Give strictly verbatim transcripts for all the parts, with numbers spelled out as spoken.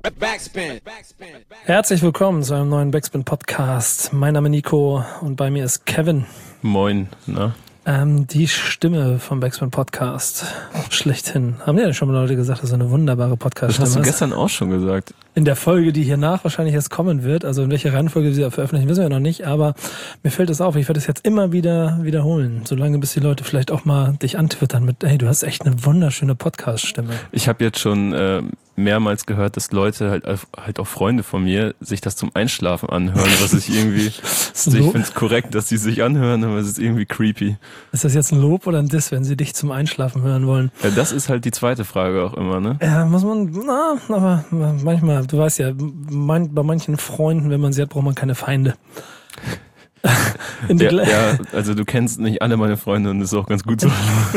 Backspin. Herzlich willkommen zu einem neuen Backspin-Podcast. Mein Name ist Nico und bei mir ist Kevin. Moin, na? Ähm, die Stimme vom Backspin-Podcast. Schlechthin. Haben ja schon mal Leute gesagt, das ist eine wunderbare Podcast-Stimme. Das hast du gestern auch schon gesagt. In der Folge, die hiernach wahrscheinlich erst kommen wird, also in welcher Reihenfolge wir sie veröffentlichen, wissen wir noch nicht, aber mir fällt es auf, ich werde es jetzt immer wieder wiederholen, solange bis die Leute vielleicht auch mal dich antwittern mit, hey, du hast echt eine wunderschöne Podcast-Stimme. Ich habe jetzt schon äh, mehrmals gehört, dass Leute, halt halt auch Freunde von mir, sich das zum Einschlafen anhören, was ich irgendwie, so? Ich finde es korrekt, dass sie sich anhören, aber es ist irgendwie creepy. Ist das jetzt ein Lob oder ein Diss, wenn sie dich zum Einschlafen hören wollen? Ja, das ist halt die zweite Frage auch immer, ne? Ja, muss man, na, aber manchmal, du weißt ja, mein, bei manchen Freunden, wenn man sie hat, braucht man keine Feinde. In die ja, ja, also du kennst nicht alle meine Freunde und das ist auch ganz gut so.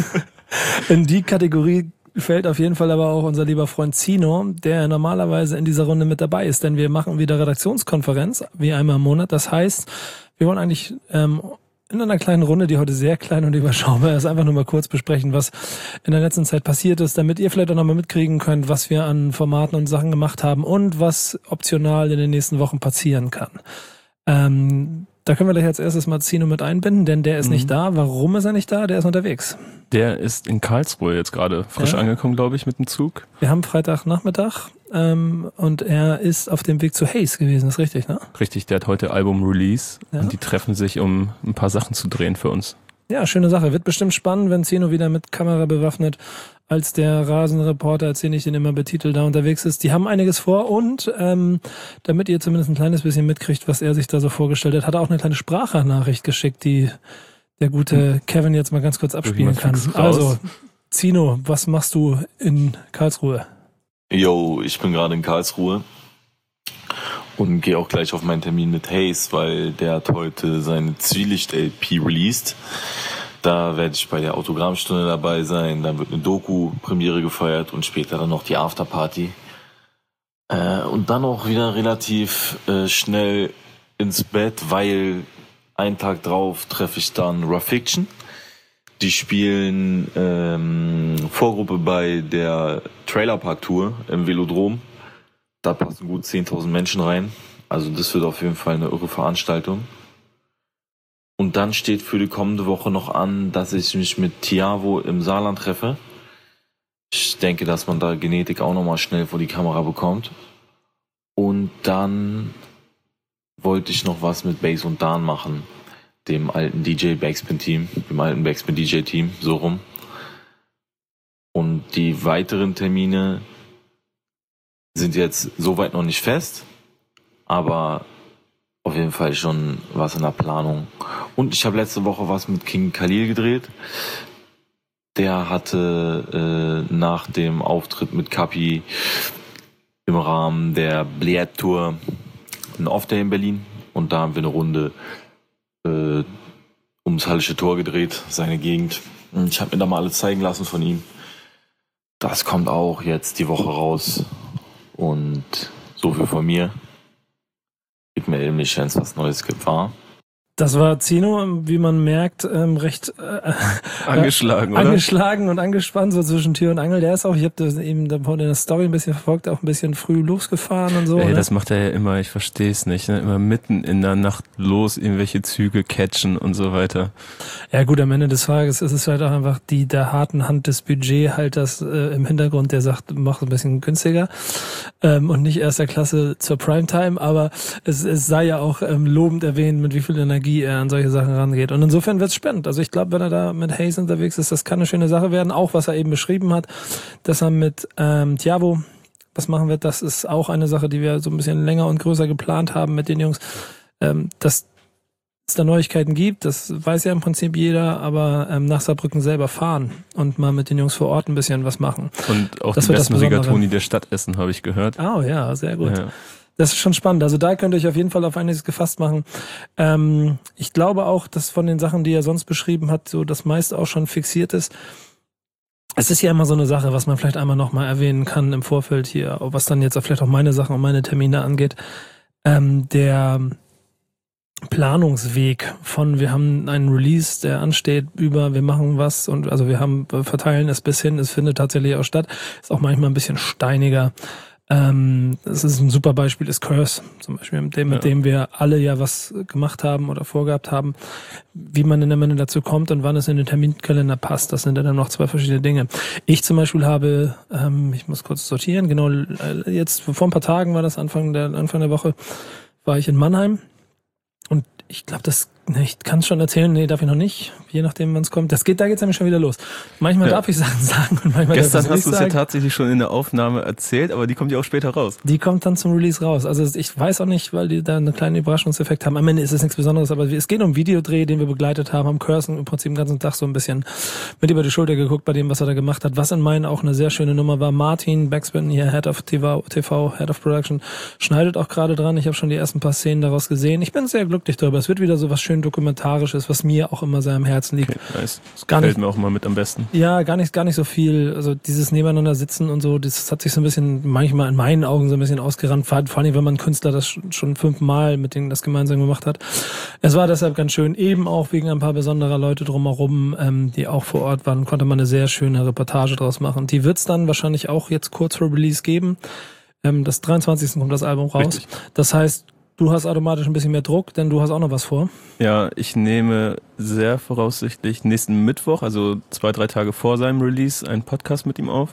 In die Kategorie fällt auf jeden Fall aber auch unser lieber Freund Zino, der normalerweise in dieser Runde mit dabei ist, denn wir machen wieder Redaktionskonferenz, wie einmal im Monat. Das heißt, wir wollen eigentlich ähm, in einer kleinen Runde, die heute sehr klein und überschaubar ist, einfach nur mal kurz besprechen, was in der letzten Zeit passiert ist, damit ihr vielleicht auch nochmal mitkriegen könnt, was wir an Formaten und Sachen gemacht haben und was optional in den nächsten Wochen passieren kann. Ähm, da können wir gleich als erstes mal Zino mit einbinden, denn der ist mhm. nicht da. Warum ist er nicht da? Der ist unterwegs. Der ist in Karlsruhe jetzt gerade frisch ja. angekommen, glaube ich, mit dem Zug. Wir haben Freitagnachmittag ähm, und er ist auf dem Weg zu Haze gewesen, ist richtig, ne? Richtig, der hat heute Album-Release ja. und die treffen sich, um ein paar Sachen zu drehen für uns. Ja, schöne Sache. Wird bestimmt spannend, wenn Zino wieder mit Kamera bewaffnet als der Rasenreporter, als den ich den immer betitel, da unterwegs ist. Die haben einiges vor und ähm, damit ihr zumindest ein kleines bisschen mitkriegt, was er sich da so vorgestellt hat, hat er auch eine kleine Sprachnachricht geschickt, die der gute Kevin jetzt mal ganz kurz abspielen kann. Also, Zino, was machst du in Karlsruhe? Yo, ich bin gerade in Karlsruhe und gehe auch gleich auf meinen Termin mit Haze, weil der hat heute seine Zwielicht-L P released. Da werde ich bei der Autogrammstunde dabei sein, dann wird eine Doku-Premiere gefeiert und später dann noch die Afterparty. Äh, und dann auch wieder relativ äh, schnell ins Bett, weil einen Tag drauf treffe ich dann Rough Fiction. Die spielen ähm, Vorgruppe bei der Trailerpark-Tour im Velodrom. Da passen gut zehntausend Menschen rein. Also das wird auf jeden Fall eine irre Veranstaltung. Und dann steht für die kommende Woche noch an, dass ich mich mit Tiavo im Saarland treffe. Ich denke, dass man da Genetik auch nochmal schnell vor die Kamera bekommt. Und dann wollte ich noch was mit Bass und Dan machen. Dem alten D J Backspin Team, dem alten Backspin D J Team, so rum. Und die weiteren Termine sind jetzt soweit noch nicht fest, aber auf jeden Fall schon was in der Planung. Und ich habe letzte Woche was mit King Khalil gedreht. Der hatte äh, nach dem Auftritt mit Kapi im Rahmen der Bliet Tour einen Off-Day in Berlin. Und da haben wir eine Runde äh, ums Hallische Tor gedreht, seine Gegend. Und ich habe mir da mal alles zeigen lassen von ihm. Das kommt auch jetzt die Woche raus. Und so viel von mir. Gib mir nämlich, wenn es was Neues gibt, war. Das war Zino, wie man merkt, ähm, recht äh, angeschlagen, äh, oder? Angeschlagen und angespannt, so zwischen Tür und Angel. Der ist auch, ich habe das eben in der Story ein bisschen verfolgt, auch ein bisschen früh losgefahren und so. Ey, ne? Das macht er ja immer, ich verstehe es nicht. Ne? Immer mitten in der Nacht los, irgendwelche Züge catchen und so weiter. Ja gut, am Ende des Tages ist es halt auch einfach die der harten Hand des Budgethalters äh, im Hintergrund, der sagt, mach ein bisschen günstiger ähm, und nicht erster Klasse zur Primetime, aber es, es sei ja auch ähm, lobend erwähnt, mit wie viel Energie er an solche Sachen rangeht. Und insofern wird's spannend. Also ich glaube, wenn er da mit Haze unterwegs ist, das kann eine schöne Sache werden. Auch was er eben beschrieben hat, dass er mit ähm, Tiavo was machen wird, das ist auch eine Sache, die wir so ein bisschen länger und größer geplant haben mit den Jungs. Ähm, dass es da Neuigkeiten gibt, das weiß ja im Prinzip jeder, aber ähm, nach Saarbrücken selber fahren und mal mit den Jungs vor Ort ein bisschen was machen. Und auch das die besten Rigatoni der Stadt essen, habe ich gehört. Oh ja, sehr gut. Ja. Das ist schon spannend. Also da könnt ihr euch auf jeden Fall auf einiges gefasst machen. Ähm, ich glaube auch, dass von den Sachen, die er sonst beschrieben hat, so das meiste auch schon fixiert ist. Es ist ja immer so eine Sache, was man vielleicht einmal nochmal erwähnen kann im Vorfeld hier, was dann jetzt auch vielleicht auch meine Sachen und meine Termine angeht. Ähm, der Planungsweg von, wir haben einen Release, der ansteht, über, wir machen was und also wir haben, wir verteilen es bis hin, es findet tatsächlich auch statt, ist auch manchmal ein bisschen steiniger. Ähm, das ist ein super Beispiel, ist Curse zum Beispiel, mit dem, mit Ja. dem wir alle ja was gemacht haben oder vorgehabt haben, wie man in der Menge dazu kommt und wann es in den Terminkalender passt. Das sind ja dann noch zwei verschiedene Dinge. Ich zum Beispiel habe, ähm, ich muss kurz sortieren, genau, jetzt vor ein paar Tagen war das Anfang der, Anfang der Woche, war ich in Mannheim und ich glaube, das, ne, ich kann es schon erzählen, nee, darf ich noch nicht, je nachdem, wann es kommt. Das geht, da geht's nämlich schon wieder los. Manchmal Ja. darf ich Sachen sagen und manchmal Gestern darf ich hast du es ja tatsächlich schon in der Aufnahme erzählt, aber die kommt ja auch später raus. Die kommt dann zum Release raus. Also ich weiß auch nicht, weil die da einen kleinen Überraschungseffekt haben. Am Ende ist es nichts Besonderes, aber es geht um einen Videodreh, den wir begleitet haben, haben Cursen im Prinzip den ganzen Tag so ein bisschen mit über die Schulter geguckt bei dem, was er da gemacht hat. Was in meinen auch eine sehr schöne Nummer war. Martin Backspin, hier Head of T V, T V, Head of Production, schneidet auch gerade dran. Ich habe schon die ersten paar Szenen daraus gesehen. Ich bin sehr glücklich darüber. Es wird wieder so was schön Dokumentarisches, was mir auch immer sehr am Herzen liegt. Okay, nice. Das Gar gefällt nicht- mir auch mal mit am besten. Ja, gar nicht, gar nicht so viel. Also dieses Nebeneinander sitzen und so, das hat sich so ein bisschen, manchmal in meinen Augen so ein bisschen ausgerannt. Vor vor allem, wenn man ein Künstler das schon schon fünfmal mit denen das gemeinsam gemacht hat. Es war deshalb ganz schön, eben auch wegen ein paar besonderer Leute drumherum, ähm, die auch vor Ort waren, konnte man eine sehr schöne Reportage draus machen. Die wird's dann wahrscheinlich auch jetzt kurz vor Release geben. Ähm, das dreiundzwanzigsten kommt das Album raus. Richtig. Das heißt, du hast automatisch ein bisschen mehr Druck, denn du hast auch noch was vor. Ja, ich nehme sehr voraussichtlich nächsten Mittwoch, also zwei, drei Tage vor seinem Release, einen Podcast mit ihm auf.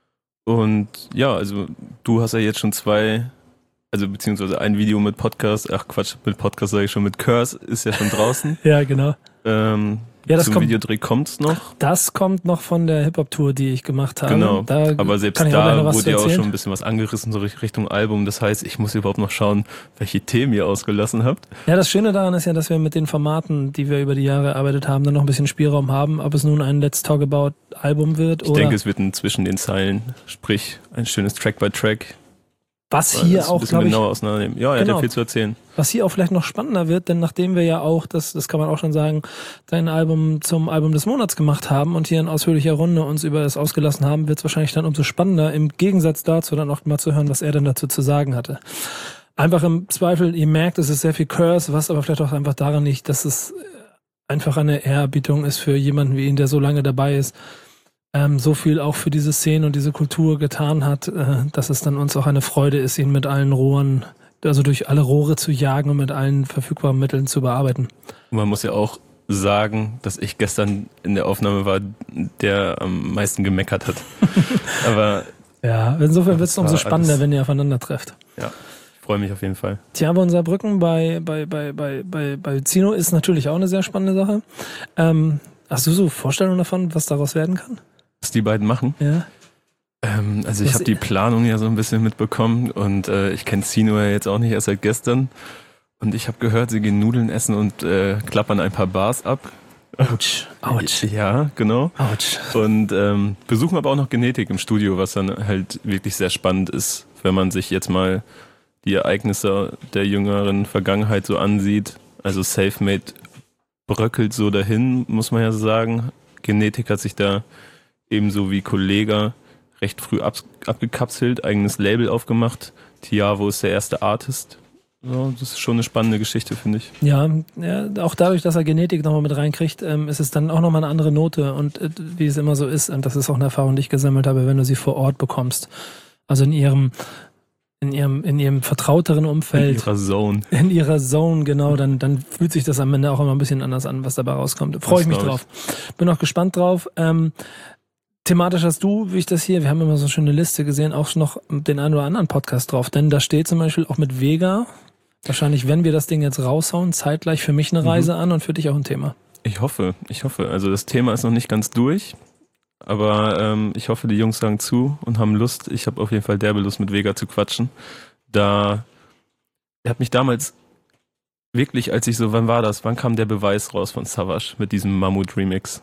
Und ja, also du hast ja jetzt schon zwei, also beziehungsweise ein Video mit Podcast, ach Quatsch, mit Podcast sage ich schon, mit Curse ist ja schon draußen. Ja, genau. ähm, Ja, das zum kommt- Videodreh kommt's noch. Das kommt noch von der Hip-Hop-Tour, die ich gemacht habe. Genau, Da aber selbst kann ich auch gleich noch da was wurde zu ja auch erzählen. schon ein bisschen was angerissen, so Richtung Album. Das heißt, ich muss überhaupt noch schauen, welche Themen ihr ausgelassen habt. Ja, das Schöne daran ist ja, dass wir mit den Formaten, die wir über die Jahre erarbeitet haben, dann noch ein bisschen Spielraum haben, ob es nun ein Let's Talk About Album wird Ich oder denke, es wird ein zwischen den Zeilen, sprich ein schönes Track by Track. was Das hier ein auch, bisschen glaube ich, genauer auseinandernehmen. Ja, er hat Genau. ja viel zu erzählen. was hier auch vielleicht noch spannender wird, denn nachdem wir ja auch, das, das kann man auch schon sagen, dein Album zum Album des Monats gemacht haben und hier in ausführlicher Runde uns über es ausgelassen haben, wird es wahrscheinlich dann umso spannender, im Gegensatz dazu dann auch mal zu hören, was er dann dazu zu sagen hatte. Einfach im Zweifel, ihr merkt, es ist sehr viel Curse, was aber vielleicht auch einfach daran liegt, dass es einfach eine Ehrerbietung ist für jemanden wie ihn, der so lange dabei ist, ähm, so viel auch für diese Szene und diese Kultur getan hat, äh, dass es dann uns auch eine Freude ist, ihn mit allen Rohren, also durch alle Rohre zu jagen und mit allen verfügbaren Mitteln zu bearbeiten. Und man muss ja auch sagen, dass ich gestern in der Aufnahme war, der am meisten gemeckert hat. Aber Ja, insofern wird es Das umso war spannender, alles- wenn ihr aufeinander trefft. ja, ich freue mich auf jeden Fall. Tja, aber unser Brücken bei, bei, bei, bei, bei, bei Zino ist natürlich auch eine sehr spannende Sache. Ähm, hast du so Vorstellungen davon, was daraus werden kann? Was die beiden machen? Ja. Ähm, also ich Was- habe die Planung ja so ein bisschen mitbekommen und äh, ich kenne Sino ja jetzt auch nicht erst seit gestern. Und ich habe gehört, sie gehen Nudeln essen und äh, klappern ein paar Bars ab. Autsch. Autsch. Ja, genau. Autsch. Und ähm, besuchen aber auch noch Genetik im Studio, was dann halt wirklich sehr spannend ist, wenn man sich jetzt mal die Ereignisse der jüngeren Vergangenheit so ansieht. Also Selfmade bröckelt so dahin, muss man ja sagen. Genetik hat sich da ebenso wie Kollega recht früh ab, abgekapselt, eigenes Label aufgemacht. Tiavo ist der erste Artist. Ja, das ist schon eine spannende Geschichte, finde ich. Ja, ja, auch dadurch, dass er Genetik nochmal mit reinkriegt, ähm, ist es dann auch nochmal eine andere Note. Und äh, wie es immer so ist, und das ist auch eine Erfahrung, die ich gesammelt habe, wenn du sie vor Ort bekommst. Also in ihrem, in ihrem, in ihrem vertrauteren In Umfeld. ihrer Zone. In ihrer Zone, genau, dann, dann fühlt sich das am Ende auch immer ein bisschen anders an, was dabei rauskommt. Freue ich mich glaub drauf. Bin auch gespannt drauf. Ähm, thematisch hast du, wie ich das hier, wir haben immer so eine schöne Liste gesehen, auch noch den einen oder anderen Podcast drauf, denn da steht zum Beispiel auch mit Vega, wahrscheinlich, wenn wir das Ding jetzt raushauen, zeitgleich für mich eine Reise an und für dich auch ein Thema. Ich hoffe, ich hoffe. Also das Thema ist noch nicht ganz durch, aber ähm, ich hoffe, die Jungs sagen zu und haben Lust. Ich habe auf jeden Fall derbe Lust, mit Vega zu quatschen. Da, er hat mich damals wirklich, als ich so, wann war das? Wann kam der Beweis raus von Savage mit diesem Mammut-Remix?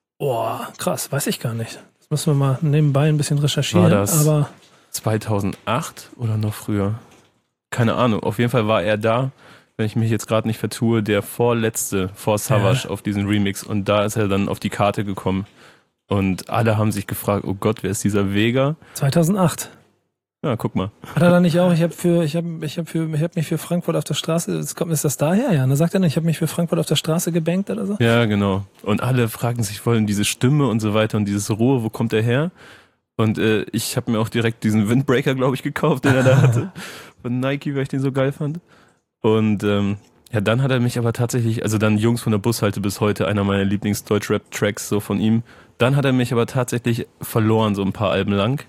Boah, krass, weiß ich gar nicht. Das müssen wir mal nebenbei ein bisschen recherchieren, War das- aber zweitausendacht oder noch früher? Keine Ahnung. Auf jeden Fall war er da, wenn ich mich jetzt gerade nicht vertue, der vorletzte vor Savage Ja. auf diesen Remix. Und da ist er dann auf die Karte gekommen. Und alle haben sich gefragt, oh Gott, wer ist dieser Vega? zweitausendacht. Ja, guck mal. Hat er da nicht auch, ich habe für, ich habe, ich habe für, ich habe mich für Frankfurt auf der Straße, jetzt kommt, ist das daher? Ja, da sagt er nicht, ich habe mich für Frankfurt auf der Straße gebankt oder so? Ja, genau. Und alle fragen sich voll um diese Stimme und so weiter und dieses Ruhe, wo kommt er her? Und äh, ich habe mir auch direkt diesen Windbreaker, glaube ich, gekauft, den er da hatte. Von Nike, weil ich den so geil fand. Und ähm, ja, dann hat er mich aber tatsächlich, also dann Jungs von der Bushalte bis heute, einer meiner Lieblings-Deutsch-Rap-Tracks so von ihm. Dann hat er mich aber tatsächlich verloren, so ein paar Alben lang.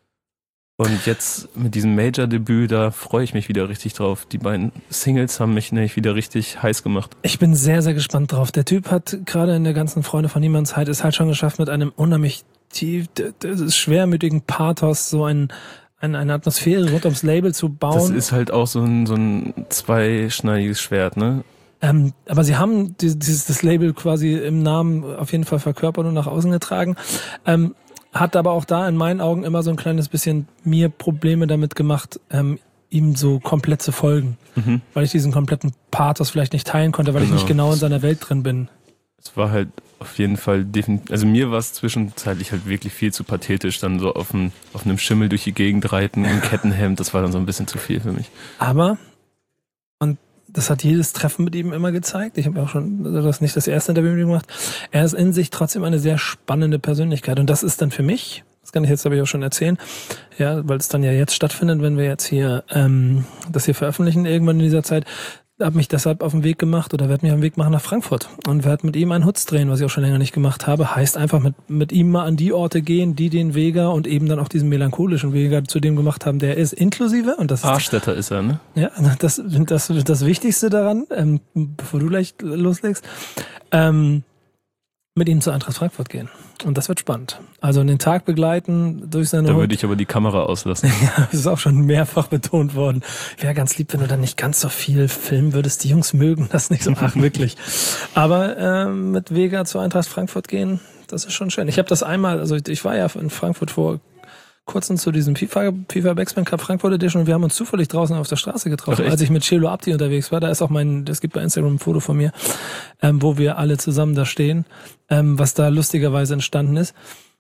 Und jetzt mit diesem Major-Debüt, da freue ich mich wieder richtig drauf. Die beiden Singles haben mich nämlich wieder richtig heiß gemacht. Ich bin sehr, sehr gespannt drauf. Der Typ hat gerade in der ganzen Freunde von Niemands Zeit es halt schon geschafft, mit einem unheimlich tief, das ist schwermütigen Pathos so ein, ein, eine Atmosphäre rund ums Label zu bauen. Das ist halt auch so ein, so ein zweischneidiges Schwert, ne? Ähm, aber sie haben dieses, das Label quasi im Namen auf jeden Fall verkörpert und nach außen getragen. Ähm, hat aber auch da in meinen Augen immer so ein kleines bisschen mir Probleme damit gemacht, ähm, ihm so komplett zu folgen. Mhm. Weil ich diesen kompletten Pathos vielleicht nicht teilen konnte, weil genau. ich nicht genau in seiner Welt drin bin. Es war halt auf jeden Fall definitiv, also mir war es zwischenzeitlich halt wirklich viel zu pathetisch, dann so auf, ein, auf einem Schimmel durch die Gegend reiten, im Kettenhemd, das war dann so ein bisschen zu viel für mich. Aber, und das hat jedes Treffen mit ihm immer gezeigt, ich habe auch schon das nicht das erste Interview mit ihm gemacht, er ist in sich trotzdem eine sehr spannende Persönlichkeit und das ist dann für mich, das kann ich jetzt aber ich auch schon erzählen, ja, weil es dann ja jetzt stattfindet, wenn wir jetzt hier ähm, das hier veröffentlichen irgendwann in dieser Zeit, habe mich deshalb auf den Weg gemacht oder werde mich auf den Weg machen nach Frankfurt und werde mit ihm einen Hutz drehen, was ich auch schon länger nicht gemacht habe. Heißt einfach mit mit ihm mal an die Orte gehen, die den Vega und eben dann auch diesen melancholischen Vega zu dem gemacht haben, der er ist, inklusive. Und das Arschstädter ist er, ne? Ja, das das das Wichtigste daran, ähm, bevor du gleich loslegst, ähm, mit ihm zu Eintracht Frankfurt gehen. Und das wird spannend. Also den Tag begleiten durch seine Da Hut. würde ich aber die Kamera auslassen. Ja, das ist auch schon mehrfach betont worden. Wäre ganz lieb, wenn du dann nicht ganz so viel filmen würdest. Die Jungs mögen das nicht so. Ach, wirklich. Aber ähm, mit Vega zu Eintracht Frankfurt gehen, das ist schon schön. Ich habe das einmal, also ich war ja in Frankfurt vor kurzem zu diesem FIFA, FIFA Backspin Cup Frankfurt Edition und wir haben uns zufällig draußen auf der Straße getroffen, Ach, als ich mit Celo Abdi unterwegs war. Da ist auch mein, es gibt bei Instagram ein Foto von mir, ähm, wo wir alle zusammen da stehen, ähm, was da lustigerweise entstanden ist.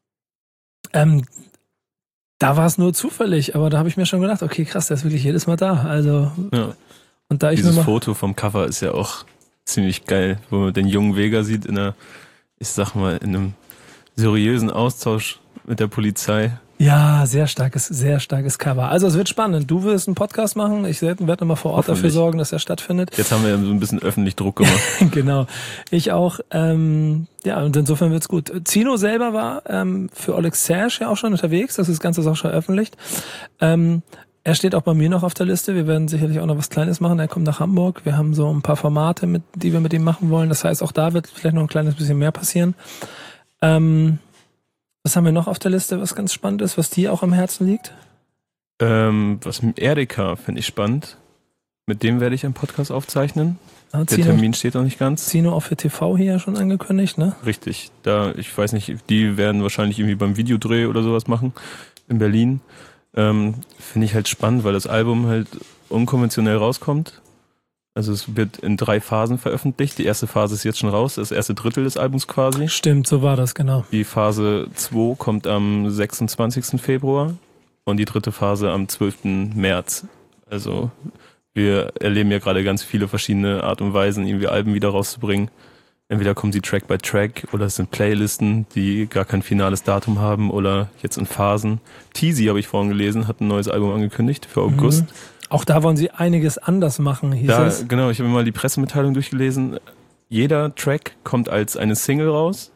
Ähm, da war es nur zufällig, aber da habe ich mir schon gedacht, okay, krass, der ist wirklich jedes Mal da. Also ja. Und da ich Dieses mir mal Foto vom Cover ist ja auch ziemlich geil, wo man den jungen Vega sieht in einer, ich sag mal, in einem seriösen Austausch mit der Polizei. Ja, sehr starkes, sehr starkes Cover. Also es wird spannend. Du wirst einen Podcast machen. Ich werde mal vor Ort dafür sorgen, dass er stattfindet. Jetzt haben wir ja so ein bisschen öffentlich Druck gemacht. Genau. Ich auch. Ähm, ja, und insofern wird's gut. Zino selber war ähm, für Oleg Serge ja auch schon unterwegs. Das ist das Ganze ist auch schon veröffentlicht. Ähm, er steht auch bei mir noch auf der Liste. Wir werden sicherlich auch noch was Kleines machen. Er kommt nach Hamburg. Wir haben so ein paar Formate, mit, die wir mit ihm machen wollen. Das heißt, auch da wird vielleicht noch ein kleines bisschen mehr passieren. Ähm, Was haben wir noch auf der Liste, was ganz spannend ist, was dir auch am Herzen liegt? Ähm, was mit Erika finde ich spannend. Mit dem werde ich einen Podcast aufzeichnen. Ah, Der Zino, Termin steht noch nicht ganz. Zino auch für T V hier schon angekündigt, ne? Richtig. Da, ich weiß nicht, die werden wahrscheinlich irgendwie beim Videodreh oder sowas machen in Berlin. Ähm, finde ich halt spannend, weil das Album halt unkonventionell rauskommt. Also es wird in drei Phasen veröffentlicht. Die erste Phase ist jetzt schon raus, das erste Drittel des Albums quasi. Stimmt, so war das, genau. Die Phase zwei kommt am sechsundzwanzigsten Februar und die dritte Phase am zwölften März. Also wir erleben ja gerade ganz viele verschiedene Art und Weisen, irgendwie Alben wieder rauszubringen. Entweder kommen sie Track by Track oder es sind Playlisten, die gar kein finales Datum haben oder jetzt in Phasen. Teasy, habe ich vorhin gelesen, hat ein neues Album angekündigt für August. Mhm. Auch da wollen sie einiges anders machen, hieß da, es. Genau, ich habe mir mal die Pressemitteilung durchgelesen. Jeder Track kommt als eine Single raus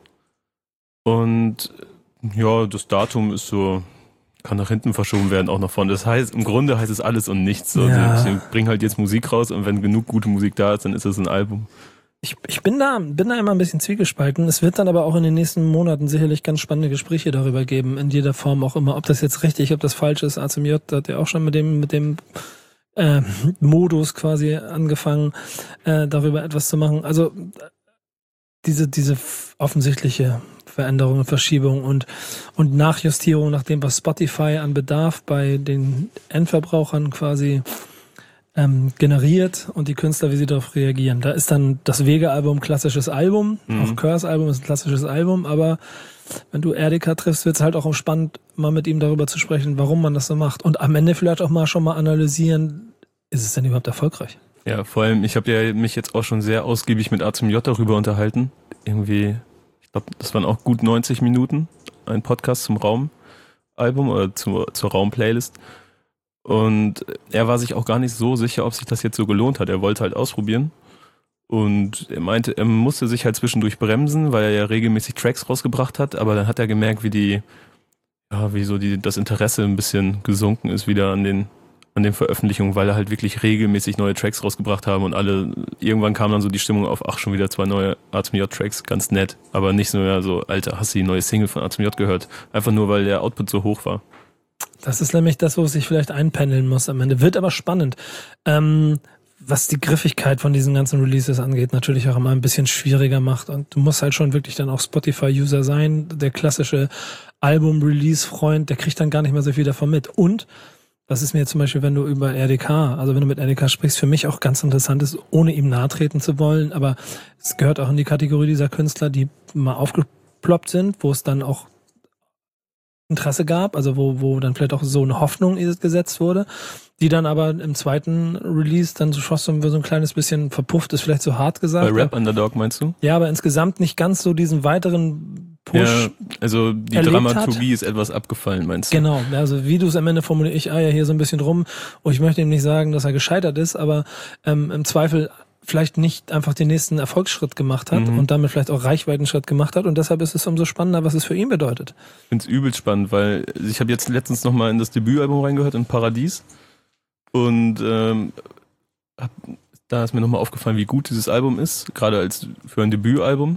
und ja, das Datum ist so, kann nach hinten verschoben werden, auch nach vorne. Das heißt, im Grunde heißt es alles und nichts. So. Ja. Sie bringen halt jetzt Musik raus und wenn genug gute Musik da ist, dann ist es ein Album. Ich, ich bin da, bin da immer ein bisschen zwiegespalten. Es wird dann aber auch in den nächsten Monaten sicherlich ganz spannende Gespräche darüber geben, in jeder Form auch immer. Ob das jetzt richtig, ob das falsch ist. A Z M J hat ja auch schon mit dem, mit dem äh, Modus quasi angefangen, äh, darüber etwas zu machen. Also diese, diese offensichtliche Veränderung und Verschiebung und, und Nachjustierung nach dem, was Spotify an Bedarf bei den Endverbrauchern quasi ähm, generiert und die Künstler, wie sie darauf reagieren. Da ist dann das Vega-Album klassisches Album, mhm. auch Curse-Album ist ein klassisches Album, aber wenn du Erika triffst, wird es halt auch spannend, mal mit ihm darüber zu sprechen, warum man das so macht. Und am Ende vielleicht auch mal schon mal analysieren, ist es denn überhaupt erfolgreich? Ja, vor allem, ich habe ja mich jetzt auch schon sehr ausgiebig mit A Z M J darüber unterhalten. Irgendwie, ich glaube, das waren auch gut neunzig Minuten, ein Podcast zum Raum. Album oder zu, zur Raumplaylist. Und er war sich auch gar nicht so sicher, ob sich das jetzt so gelohnt hat. Er wollte halt ausprobieren. Und er meinte, er musste sich halt zwischendurch bremsen, weil er ja regelmäßig Tracks rausgebracht hat. Aber dann hat er gemerkt, wie die, ja, wie so die, das Interesse ein bisschen gesunken ist wieder an den, an den Veröffentlichungen, weil er halt wirklich regelmäßig neue Tracks rausgebracht haben und alle, irgendwann kam dann so die Stimmung auf, ach, schon wieder zwei neue Artem J Tracks, ganz nett. Aber nicht so, ja, so, Alter, hast du die neue Single von Artem J gehört? Einfach nur, weil der Output so hoch war. Das ist nämlich das, wo es sich vielleicht einpendeln muss am Ende. Wird aber spannend. Ähm, was die Griffigkeit von diesen ganzen Releases angeht, natürlich auch immer ein bisschen schwieriger macht. Und du musst halt schon wirklich dann auch Spotify-User sein. Der klassische Album-Release-Freund, der kriegt dann gar nicht mehr so viel davon mit. Und das ist mir zum Beispiel, wenn du über R D K, also wenn du mit R D K sprichst, für mich auch ganz interessant ist, ohne ihm nahe treten zu wollen. Aber es gehört auch in die Kategorie dieser Künstler, die mal aufgeploppt sind, wo es dann auch Interesse gab, also wo, wo dann vielleicht auch so eine Hoffnung gesetzt wurde, die dann aber im zweiten Release dann so fast so ein kleines bisschen verpufft ist, vielleicht so hart gesagt. Bei Rap Underdog meinst du? Ja, aber insgesamt nicht ganz so diesen weiteren Push. Ja, also die Dramaturgie hat. Ist etwas abgefallen, meinst du? Genau, also wie du es am Ende formulierst, ich eier hier so ein bisschen rum und ich möchte ihm nicht sagen, dass er gescheitert ist, aber ähm, im Zweifel vielleicht nicht einfach den nächsten Erfolgsschritt gemacht hat mhm. und damit vielleicht auch Reichweitenschritt gemacht hat und deshalb ist es umso spannender, was es für ihn bedeutet. Ich finde es übel spannend, weil ich habe jetzt letztens nochmal in das Debütalbum reingehört, in Paradies und ähm, hab, da ist mir nochmal aufgefallen, wie gut dieses Album ist, gerade als für ein Debütalbum.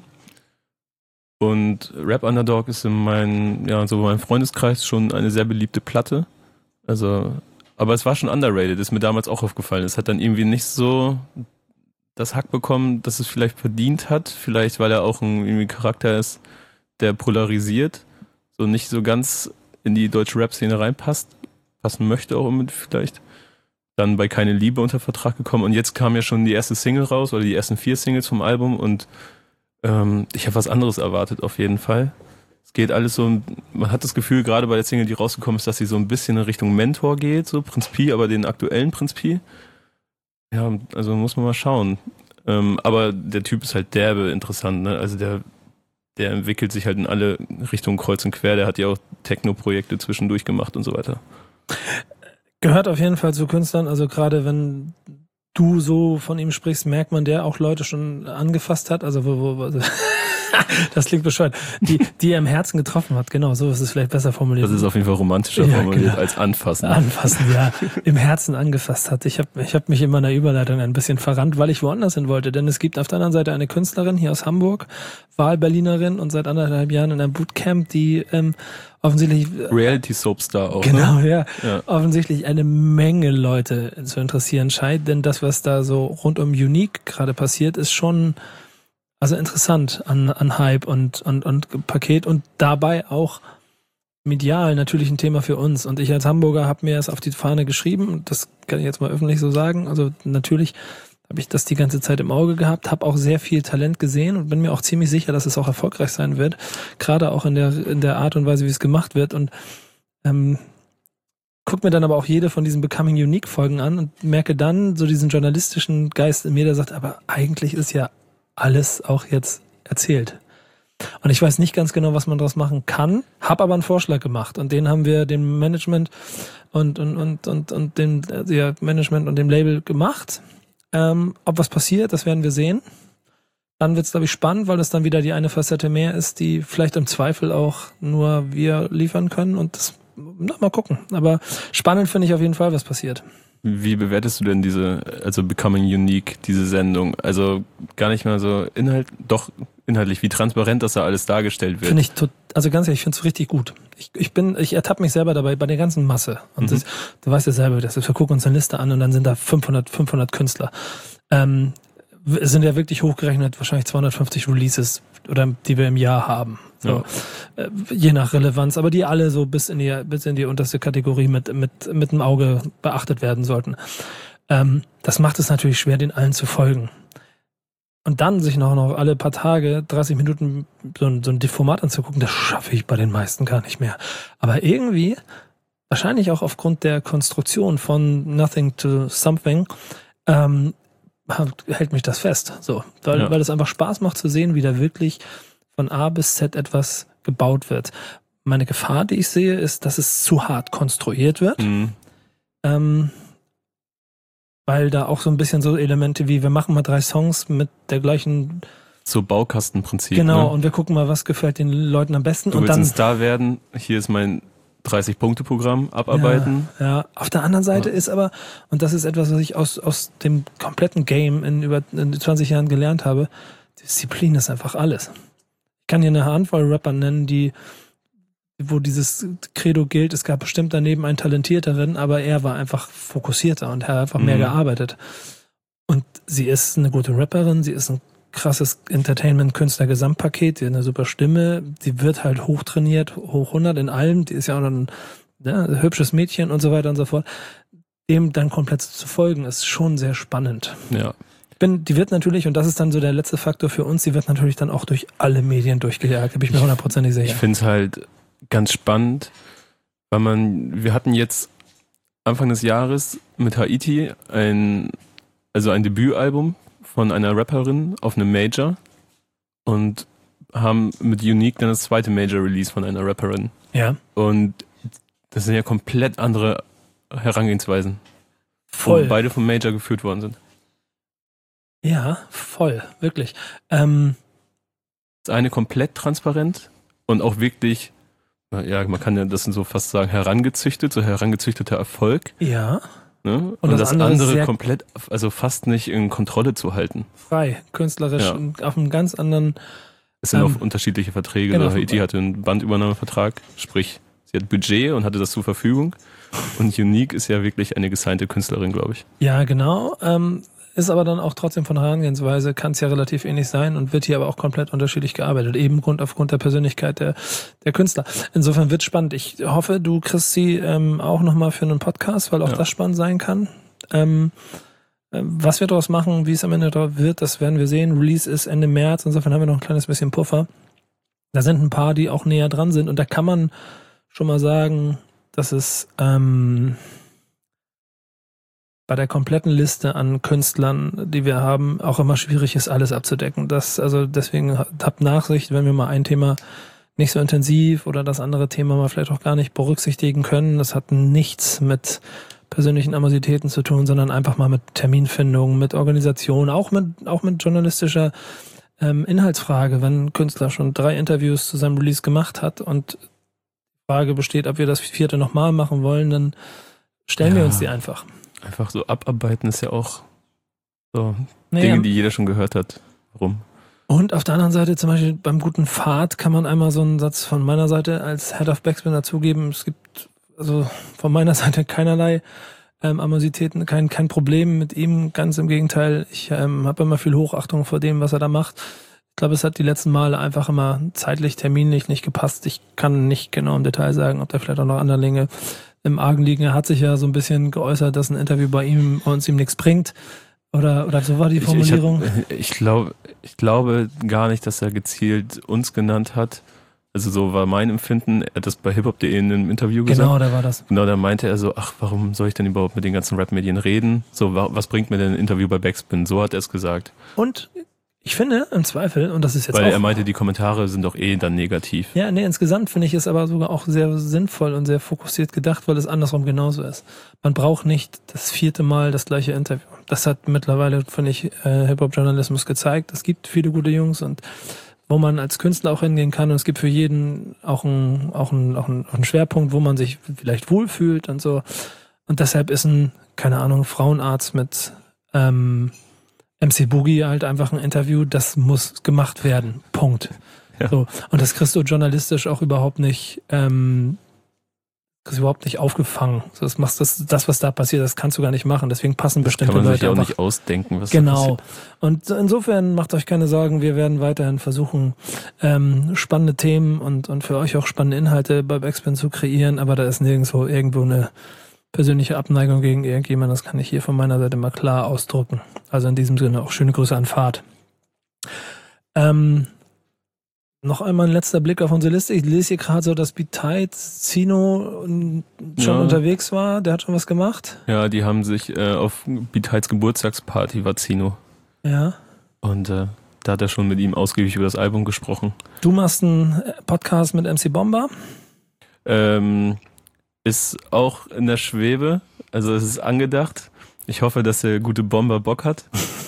Und Rap Underdog ist in meinem, ja, so meinem Freundeskreis schon eine sehr beliebte Platte. Also, aber es war schon underrated, ist mir damals auch aufgefallen. Es hat dann irgendwie nicht so das Hack bekommen, dass es vielleicht verdient hat. Vielleicht, weil er auch ein irgendwie Charakter ist, der polarisiert. So nicht so ganz in die deutsche Rap-Szene reinpasst. Passen möchte auch immer vielleicht. Dann bei Keine Liebe unter Vertrag gekommen. Und jetzt kam ja schon die erste Single raus oder die ersten vier Singles vom Album und ähm, ich habe was anderes erwartet auf jeden Fall. Es geht alles so, man hat das Gefühl, gerade bei der Single, die rausgekommen ist, dass sie so ein bisschen in Richtung Mentor geht, so Prinz Pi, aber den aktuellen Prinz Pi. Ja, also muss man mal schauen. Ähm, aber der Typ ist halt derbe interessant, ne? Also der, der entwickelt sich halt in alle Richtungen kreuz und quer. Der hat ja auch Techno-Projekte zwischendurch gemacht und so weiter. Gehört auf jeden Fall zu Künstlern, also gerade wenn du so von ihm sprichst, merkt man, der auch Leute schon angefasst hat, also wo, wo, wo das klingt bescheuert, die, die er im Herzen getroffen hat, genau, so ist es vielleicht besser formuliert. Das ist auf jeden Fall romantischer ja, formuliert genau. als anfassen. Anfassen, ja, im Herzen angefasst hat. Ich habe ich hab mich in meiner Überleitung ein bisschen verrannt, weil ich woanders hin wollte, denn es gibt auf der anderen Seite eine Künstlerin hier aus Hamburg, Wahlberlinerin und seit anderthalb Jahren in einem Bootcamp, die ähm, offensichtlich Reality-Soapstar auch. Genau, ne? ja, ja. Offensichtlich eine Menge Leute zu interessieren scheint, denn das, was da so rund um Unique gerade passiert, ist schon also interessant an, an Hype und, und, und Paket und dabei auch medial natürlich ein Thema für uns. Und ich als Hamburger habe mir das auf die Fahne geschrieben und das kann ich jetzt mal öffentlich so sagen. Also natürlich habe ich das die ganze Zeit im Auge gehabt, habe auch sehr viel Talent gesehen und bin mir auch ziemlich sicher, dass es auch erfolgreich sein wird. Gerade auch in der, in der Art und Weise, wie es gemacht wird. Und ähm, guck mir dann aber auch jede von diesen Becoming Unique Folgen an und merke dann so diesen journalistischen Geist in mir, der sagt, aber eigentlich ist ja alles auch jetzt erzählt. Und ich weiß nicht ganz genau, was man daraus machen kann, habe aber einen Vorschlag gemacht und den haben wir dem Management und und und und und dem ja, Management und dem Label gemacht. Ähm, ob was passiert, das werden wir sehen. Dann wird es, glaube ich, spannend, weil das dann wieder die eine Facette mehr ist, die vielleicht im Zweifel auch nur wir liefern können und das, na, mal gucken. Aber spannend finde ich auf jeden Fall, was passiert. Wie bewertest du denn diese, also Becoming Unique, diese Sendung? Also gar nicht mal so Inhalt, doch inhaltlich, wie transparent das da alles dargestellt wird. Finde ich, tot, also ganz ehrlich, ich finde es richtig gut. Ich, ich bin, ich ertappe mich selber dabei bei der ganzen Masse. Und mhm. das, du weißt ja selber, das ist, wir gucken uns eine Liste an und dann sind da fünfhundert, fünfhundert Künstler. Ähm, es sind ja wirklich hochgerechnet wahrscheinlich zweihundertfünfzig Releases, oder die wir im Jahr haben. So, ja. äh, je nach Relevanz, aber die alle so bis in die bis in die unterste Kategorie mit mit mit dem Auge beachtet werden sollten. Ähm, das macht es natürlich schwer, den allen zu folgen. Und dann sich noch noch alle paar Tage dreißig Minuten so ein, so ein Format anzugucken, das schaffe ich bei den meisten gar nicht mehr. Aber irgendwie, wahrscheinlich auch aufgrund der Konstruktion von Nothing to Something, ähm, hält mich das fest. So, weil, ja. weil es einfach Spaß macht zu sehen, wie da wirklich von A bis Z etwas gebaut wird. Meine Gefahr, die ich sehe, ist, dass es zu hart konstruiert wird. Mhm. Ähm, weil da auch so ein bisschen so Elemente wie, wir machen mal drei Songs mit der gleichen... So Baukastenprinzip. Genau, ne? und wir gucken mal, was gefällt den Leuten am besten. Du und willst dann ein Star werden, hier ist mein dreißig-Punkte-Programm, abarbeiten. Ja, ja, auf der anderen Seite Ja. ist aber, und das ist etwas, was ich aus, aus dem kompletten Game in über in zwanzig Jahren gelernt habe, Disziplin ist einfach alles. Ich kann hier eine Handvoll Rapper nennen, die, wo dieses Credo gilt, es gab bestimmt daneben einen talentierteren, aber er war einfach fokussierter und hat einfach mehr Mhm. gearbeitet. Und sie ist eine gute Rapperin, sie ist ein krasses Entertainment-Künstler-Gesamtpaket, die hat eine super Stimme, die wird halt hochtrainiert, hoch hundert in allem, die ist ja auch noch ein, ja, ein hübsches Mädchen und so weiter und so fort. Dem dann komplett zu folgen, ist schon sehr spannend. Ja. Ich bin, die wird natürlich, und das ist dann so der letzte Faktor für uns, die wird natürlich dann auch durch alle Medien durchgejagt, da bin ich mir hundertprozentig sicher. Ich finde es halt ganz spannend, weil man, wir hatten jetzt Anfang des Jahres mit Haiti ein, also ein Debütalbum von einer Rapperin auf einem Major und haben mit Unique dann das zweite Major-Release von einer Rapperin. Ja. Und das sind ja komplett andere Herangehensweisen, Voll. wo beide vom Major geführt worden sind. Ja, voll, wirklich. Ähm, Das eine komplett transparent und auch wirklich, ja, man kann ja das so fast sagen, herangezüchtet, so herangezüchteter Erfolg. ja, Ne? Und Und, das das, andere andere, sehr- komplett, also fast nicht in Kontrolle zu halten. frei, künstlerisch, Ja. und auf einem ganz anderen, Es sind Ähm, auch unterschiedliche Verträge. genau. So, Haiti hatte einen Bandübernahmevertrag, sprich, sie hat Budget und hatte das zur Verfügung. Und Unique ist ja wirklich eine gesignte Künstlerin, glaube ich. ja genau, ähm, ist aber dann auch trotzdem von der Herangehensweise, kann es ja relativ ähnlich sein und wird hier aber auch komplett unterschiedlich gearbeitet, eben Grund aufgrund der Persönlichkeit der, der Künstler. Insofern wird spannend. Ich hoffe, du kriegst sie ähm, auch nochmal für einen Podcast, weil auch Ja. das spannend sein kann. Ähm, äh, was wir daraus machen, wie es am Ende da wird, das werden wir sehen. Release ist Ende März, insofern haben wir noch ein kleines bisschen Puffer. Da sind ein paar, die auch näher dran sind und da kann man schon mal sagen, dass es ähm, bei der kompletten Liste an Künstlern, die wir haben, auch immer schwierig ist, alles abzudecken. Das, also deswegen habt Nachsicht, wenn wir mal ein Thema nicht so intensiv oder das andere Thema mal vielleicht auch gar nicht berücksichtigen können. Das hat nichts mit persönlichen Animositäten zu tun, sondern einfach mal mit Terminfindung, mit Organisation, auch mit, auch mit journalistischer ähm, Inhaltsfrage. Wenn ein Künstler schon drei Interviews zu seinem Release gemacht hat und die Frage besteht, ob wir das vierte nochmal machen wollen, dann stellen wir Ja. uns die einfach. Einfach so abarbeiten ist ja auch so Naja. Dinge, die jeder schon gehört hat. Warum? Und auf der anderen Seite, zum Beispiel beim guten Pfad, kann man einmal so einen Satz von meiner Seite als Head of Backspin dazugeben. Es gibt also von meiner Seite keinerlei ähm, Animositäten, kein, kein Problem mit ihm. Ganz im Gegenteil, ich ähm, habe immer viel Hochachtung vor dem, was er da macht. Ich glaube, es hat die letzten Male einfach immer zeitlich, terminlich nicht gepasst. Ich kann nicht genau im Detail sagen, ob da vielleicht auch noch andere Dinge im Argen liegen. Er hat sich ja so ein bisschen geäußert, dass ein Interview bei ihm uns ihm nichts bringt. Oder, oder so war die Formulierung. Ich, ich, ich, glaub, ich glaube gar nicht, dass er gezielt uns genannt hat. Also so war mein Empfinden. Er hat das bei hiphop punkt de in einem Interview gesagt. Genau, da war das. Genau, da meinte er so, ach, warum soll ich denn überhaupt mit den ganzen Rap-Medien reden? So, wa- was bringt mir denn ein Interview bei Backspin? So hat er es gesagt. Und ich finde, im Zweifel, und das ist jetzt Weil auch... er meinte, die Kommentare sind doch eh dann negativ. Ja, nee, insgesamt finde ich es aber sogar auch sehr sinnvoll und sehr fokussiert gedacht, weil es andersrum genauso ist. Man braucht nicht das vierte Mal das gleiche Interview. Das hat mittlerweile, finde ich, äh, Hip-Hop-Journalismus gezeigt. Es gibt viele gute Jungs und wo man als Künstler auch hingehen kann und es gibt für jeden auch einen auch einen, auch einen, auch einen Schwerpunkt, wo man sich vielleicht wohlfühlt und so. Und deshalb ist ein, keine Ahnung, Frauenarzt mit ähm, M C Boogie halt einfach ein Interview, das muss gemacht werden. Punkt. Ja. So. Und das kriegst du journalistisch auch überhaupt nicht, ähm, kriegst du überhaupt nicht aufgefangen. So, das machst das, das, was da passiert, das kannst du gar nicht machen. Deswegen passen bestimmte Kann man Leute sich auch einfach. nicht ausdenken, was da Genau. passiert. Und insofern macht euch keine Sorgen, wir werden weiterhin versuchen, ähm, spannende Themen und, und für euch auch spannende Inhalte bei Backspin zu kreieren, aber da ist nirgendwo irgendwo eine persönliche Abneigung gegen irgendjemand, das kann ich hier von meiner Seite mal klar ausdrücken. Also in diesem Sinne auch schöne Grüße an Fahrt. Ähm, noch einmal ein letzter Blick auf unsere Liste. Ich lese hier gerade so, dass Betides Zino schon Ja. unterwegs war, der hat schon was gemacht. Ja, die haben sich äh, auf Beatides Geburtstagsparty war Zino. Ja. Und äh, da hat er schon mit ihm ausgiebig über das Album gesprochen. Du machst einen Podcast mit M C Bomber. Ähm, ist auch in der Schwebe, also es ist angedacht. Ich hoffe, dass der gute Bomber Bock hat,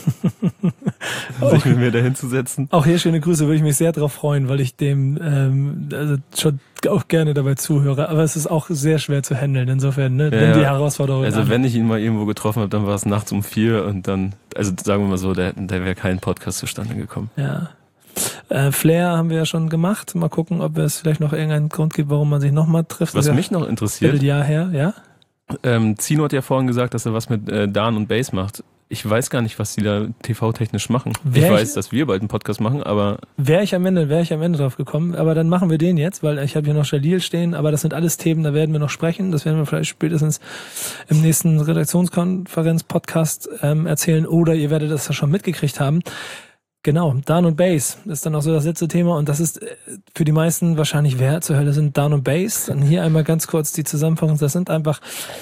sich mit mir dahin zu setzen. Auch hier schöne Grüße, würde ich mich sehr drauf freuen, weil ich dem ähm, also schon auch gerne dabei zuhöre. Aber es ist auch sehr schwer zu handeln, insofern, ne? Ja, Nimm die Herausforderung Also an. wenn ich ihn mal irgendwo getroffen habe, dann war es nachts um vier und dann, also sagen wir mal so, der, der wäre kein Podcast zustande gekommen. Ja. Äh, Flair haben wir ja schon gemacht. Mal gucken, ob es vielleicht noch irgendeinen Grund gibt, warum man sich nochmal trifft. Was das mich noch ist ja interessiert, ein Jahr her, ja? ähm, Zino hat ja vorhin gesagt, dass er was mit äh, Dan und Bass macht. Ich weiß gar nicht, was die da T V-technisch machen. Wär ich ich- weiß, dass wir bald einen Podcast machen, aber Wäre ich am Ende, wäre ich am Ende drauf gekommen. Aber dann machen wir den jetzt, weil ich habe hier noch Jalil stehen, aber das sind alles Themen, da werden wir noch sprechen. Das werden wir vielleicht spätestens im nächsten Redaktionskonferenz-Podcast ähm, erzählen oder ihr werdet das ja schon mitgekriegt haben. Genau, Dan und Bass ist dann auch so das letzte Thema und das ist äh, für die meisten wahrscheinlich, wer zur Hölle sind Dan und Bass? Dann hier einmal ganz kurz die Zusammenfassung. Das sind einfach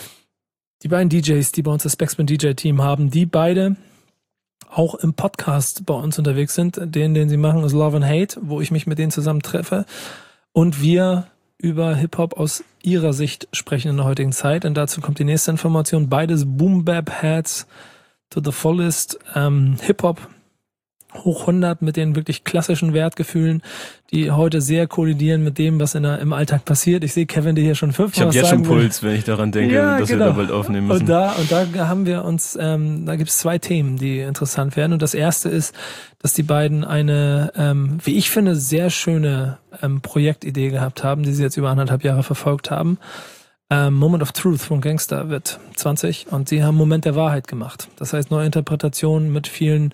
die beiden D Js, die bei uns das Backspin D J-Team haben, die beide auch im Podcast bei uns unterwegs sind. Den, den sie machen, ist Love and Hate, wo ich mich mit denen zusammen treffe und wir über Hip-Hop aus ihrer Sicht sprechen in der heutigen Zeit. Und dazu kommt die nächste Information. Beides Boom-Bap-Heads to the fullest. Ähm, Hip-Hop hoch hundert mit den wirklich klassischen Wertgefühlen, die heute sehr kollidieren mit dem, was in der, im Alltag passiert. Ich sehe Kevin, der hier schon fünfmal ich habe was jetzt schon sagen will. Puls, wenn ich daran denke, Ja, dass genau. wir da bald aufnehmen müssen. Und da, und da haben wir uns, ähm, da gibt es zwei Themen, die interessant werden. Und das erste ist, dass die beiden eine, ähm, wie ich finde, sehr schöne ähm, Projektidee gehabt haben, die sie jetzt über anderthalb Jahre verfolgt haben. Ähm, Moment of Truth von Gangster wird zwanzig und sie haben Moment der Wahrheit gemacht. Das heißt, neue Interpretationen mit vielen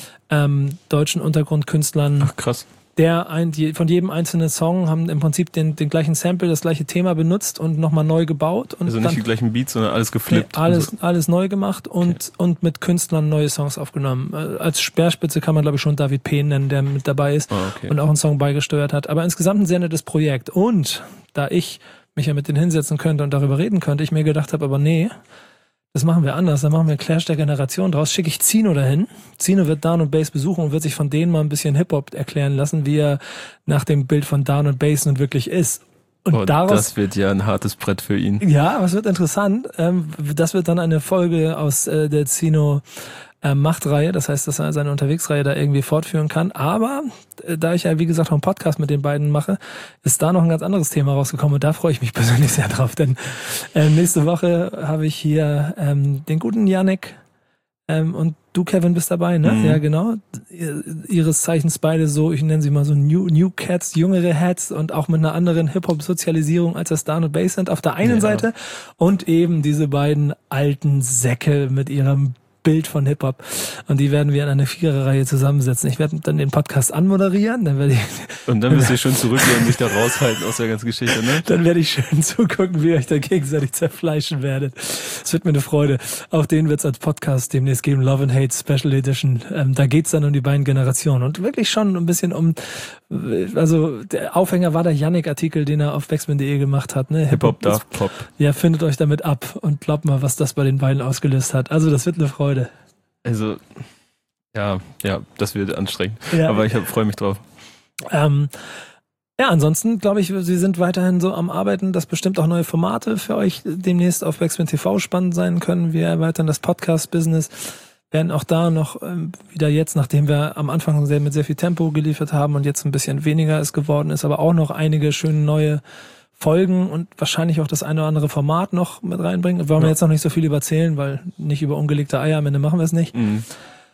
ähm, deutschen Untergrundkünstlern. Ach krass. Der ein, die, von jedem einzelnen Song haben im Prinzip den, den gleichen Sample, das gleiche Thema benutzt und nochmal neu gebaut. Und Also dann, nicht die gleichen Beats, sondern alles nee, geflippt. alles, und so. alles neu gemacht und, und mit Künstlern neue Songs aufgenommen. Äh, Als Speerspitze kann man, glaube ich, schon David P. nennen, der mit dabei ist Ah, okay. und auch einen Song beigesteuert hat. Aber insgesamt ein sehr nettes Projekt. Und da ich mich ja mit denen hinsetzen könnte und darüber reden könnte, ich mir gedacht habe, aber nee, das machen wir anders. Dann machen wir Clash der Generation draus. Schicke ich Zino dahin. Zino wird Dan und Bass besuchen und wird sich von denen mal ein bisschen Hip-Hop erklären lassen, wie er nach dem Bild von Dan und Bass nun wirklich ist. Und Oh, daraus, das wird ja ein hartes Brett für ihn. ja, aber es wird interessant. Ähm, das wird dann eine Folge aus äh, der Zino äh, Machtreihe. Das heißt, dass er seine Unterwegsreihe da irgendwie fortführen kann. Aber äh, da ich ja, wie gesagt, auch einen Podcast mit den beiden mache, ist da noch ein ganz anderes Thema rausgekommen. Und da freue ich mich persönlich sehr drauf. Denn äh, nächste Woche habe ich hier ähm, den guten Yannick ähm, und du, Kevin, bist dabei, ne? Mhm. Ja, genau. Ihres Zeichens beide so, ich nenne sie mal so New, New Cats, jüngere Hats und auch mit einer anderen Hip-Hop-Sozialisierung, als das Dan und Bass sind auf der einen Ja. Seite und eben diese beiden alten Säcke mit ihrem Bild von Hip-Hop. Und die werden wir in eine Viererreihe zusammensetzen. Ich werde dann den Podcast anmoderieren, dann werde ich, Und dann wirst du schön zurückgehen und dich da raushalten aus der ganzen Geschichte, ne? dann werde ich schön zugucken, wie ihr euch da gegenseitig zerfleischen werdet. Es wird mir eine Freude. Auch den wird es als Podcast demnächst geben, Love and Hate Special Edition. Ähm, da geht's dann um die beiden Generationen und wirklich schon ein bisschen um, also der Aufhänger war der Yannick-Artikel, den er auf backspin punkt de gemacht hat. Ne? Hip-Hop, ist- Daft Pop. Ja, findet euch damit ab und glaubt mal, was das bei den beiden ausgelöst hat. Also das wird eine Freude. Also, ja, ja, das wird anstrengend. Ja. Aber ich freue mich drauf. Ähm, ja, ansonsten glaube ich, sie sind weiterhin so am Arbeiten, dass bestimmt auch neue Formate für euch demnächst auf Backspin T V spannend sein können. Wir erweitern das Podcast-Business, werden auch da noch ähm, wieder jetzt, nachdem wir am Anfang sehr, mit sehr viel Tempo geliefert haben und jetzt ein bisschen weniger es geworden ist, aber auch noch einige schöne neue Folgen und wahrscheinlich auch das eine oder andere Format noch mit reinbringen. Wollen wir Ja. jetzt noch nicht so viel überzählen, weil nicht über ungelegte Eier, am Ende machen wir es nicht. Mhm.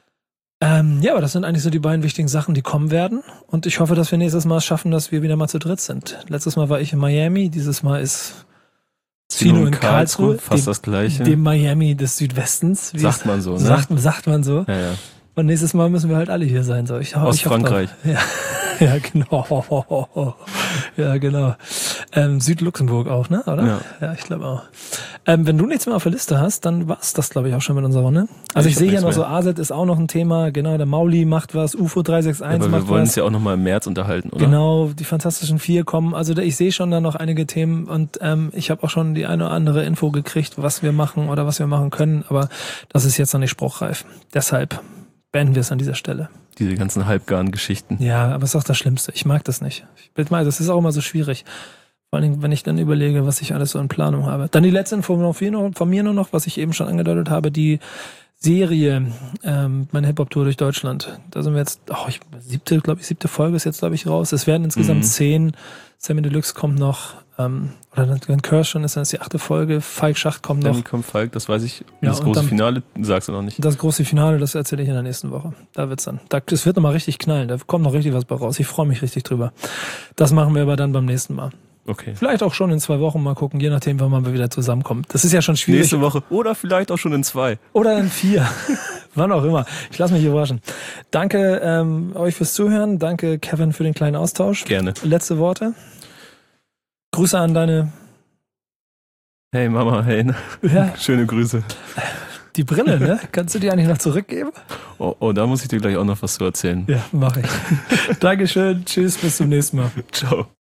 Ähm, ja, aber das sind eigentlich so die beiden wichtigen Sachen, die kommen werden. Und ich hoffe, dass wir nächstes Mal es schaffen, dass wir wieder mal zu dritt sind. Letztes Mal war ich in Miami, dieses Mal ist Zino in Karlsruhe, fast dem, das Gleiche. dem Miami des Südwestens. Wie Sagt es- man so, ne? Sagt, sagt man so. Ja, ja. Und nächstes Mal müssen wir halt alle hier sein. So. Ich, ho- Aus ich hoffe Frankreich. drauf. Ja, ja, genau. Ja, genau. Ähm, Südluxemburg auch, ne? Oder? Ja. Ja, ich glaube auch. Ähm, wenn du nichts mehr auf der Liste hast, dann war's das, glaube ich, auch schon mit unserer Runde. Also Ich ich, hab sehe hier noch nichts so, mehr. A S E T ist auch noch ein Thema. Genau, der Mauli macht was, U F O drei sechs eins Aber macht wir wollen was. uns ja auch nochmal im März unterhalten, oder? Genau, die Fantastischen Vier kommen. Also da- ich sehe schon da noch einige Themen und ähm, ich habe auch schon die eine oder andere Info gekriegt, was wir machen oder was wir machen können, aber das ist jetzt noch nicht spruchreif. Deshalb beenden wir es an dieser Stelle. Diese ganzen halbgaren Geschichten. Ja, aber es ist auch das Schlimmste. Ich mag das nicht. Ich bin mal, das ist auch immer so schwierig. Vor allem, wenn ich dann überlege, was ich alles so in Planung habe. Dann die letzte Info von mir nur noch, was ich eben schon angedeutet habe, die Serie, ähm, meine Hip-Hop-Tour durch Deutschland. Da sind wir jetzt, oh, ich, siebte, glaube ich, siebte Folge ist jetzt, glaube ich, raus. Es werden insgesamt mhm. zehn. Sammy Deluxe kommt noch, ähm, oder wenn Curse schon ist, dann ist die achte Folge. Falk Schacht kommt noch. Dann kommt Falk, das weiß ich. Ja, das große dann, Finale sagst du noch nicht. Das große Finale, das erzähle ich in der nächsten Woche. Da wird's dann. Da, das wird nochmal richtig knallen. Da kommt noch richtig was bei raus. Ich freue mich richtig drüber. Das machen wir aber dann beim nächsten Mal. Okay. Vielleicht auch schon in zwei Wochen mal gucken, je nachdem, wann man wieder zusammenkommt. Das ist ja schon schwierig. Nächste Woche oder vielleicht auch schon in zwei. Oder in vier. Wann auch immer. Ich lasse mich überraschen. Danke ähm, euch fürs Zuhören. Danke, Kevin, für den kleinen Austausch. Gerne. Letzte Worte. Grüße an deine... Hey Mama, hey. Ja. Schöne Grüße. Die Brille, ne? Kannst du die eigentlich noch zurückgeben? Oh, oh, da muss ich dir gleich auch noch was zu erzählen. Ja, mach ich. Dankeschön. Tschüss, bis zum nächsten Mal. Ciao.